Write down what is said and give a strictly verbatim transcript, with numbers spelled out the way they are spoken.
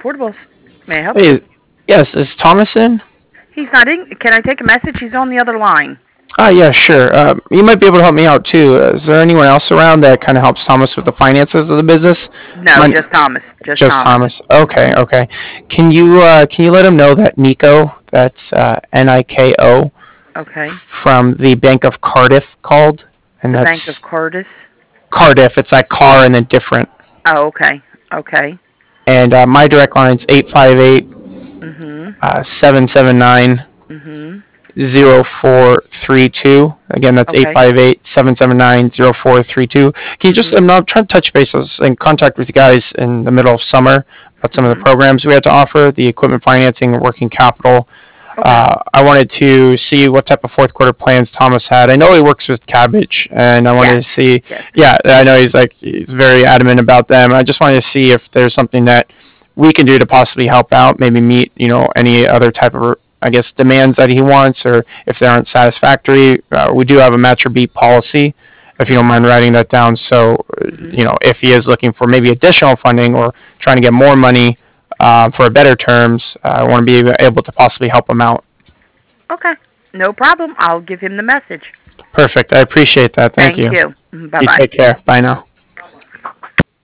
Affordables. May I help you? Hey, yes, is Thomas in? He's not in. Can I take a message? He's on the other line. Ah, yeah, sure. Uh, you might be able to help me out too. Uh, is there anyone else around that kind of helps Thomas with the finances of the business? No, My, just Thomas. Just just Thomas. Thomas. Okay, okay. Can you uh, can you let him know that Nico, that's uh, N I K O, Okay. from the Bank of Cardiff called, and The Bank that's of Curtis. Cardiff. It's like car and then different. Oh, okay. Okay. And uh, my direct line's eight five eight Mhm. uh, seven seven nine Mhm. zero four three two. Again, that's eight Okay. five eight seven seven nine zero four three two. Can you just, Mhm. I'm not trying to touch bases in contact with you guys in the middle of summer about some of the Mhm. programs we had to offer, the equipment financing and working capital. Okay. Uh, I wanted to see what type of fourth quarter plans Thomas had. I know he works with Cabbage, and I wanted to Yes. see. Yes. Yeah, I know he's like he's very adamant about them. I just wanted to see if there's something that we can do to possibly help out, maybe meet you know any other type of I guess demands that he wants, or if they aren't satisfactory. Uh, we do have a match or beat policy, if you don't Mhm. mind writing that down. So, uh, Mhm. you know, if he is looking for maybe additional funding or trying to get more money uh, for better terms, uh, I want to be able to possibly help him out. Okay. No problem. I'll give him the message. Perfect. I appreciate that. Thank Thank you. you. Bye You bye. take care. Bye now.